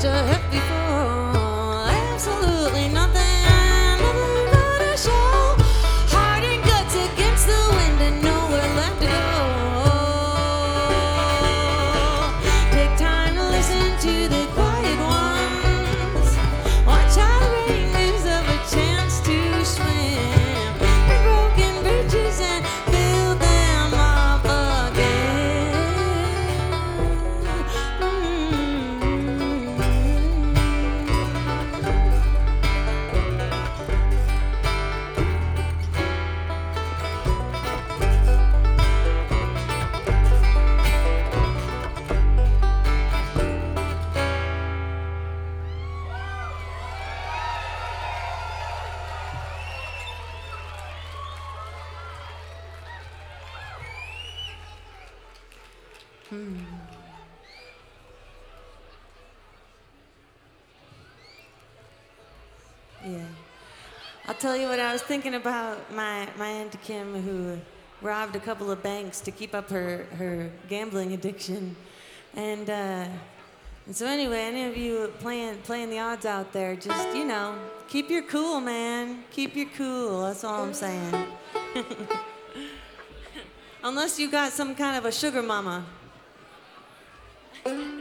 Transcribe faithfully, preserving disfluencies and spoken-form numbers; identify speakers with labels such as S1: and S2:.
S1: to hurt before. Absolutely nothing, nothing but a show. Heart and guts against the wind and nowhere left to go. Take time to listen to the quiet ones. Watch how the rain gives up a chance to swim in broken bridges and build them up again. Hmm. Yeah. I'll tell you what, I was thinking about my, my Aunt Kim, who robbed a couple of banks to keep up her, her gambling addiction. And, uh, and so anyway, any of you playing, playing the odds out there, just, you know, keep your cool, man. Keep your cool, that's all I'm saying. Unless you got some kind of a sugar mama.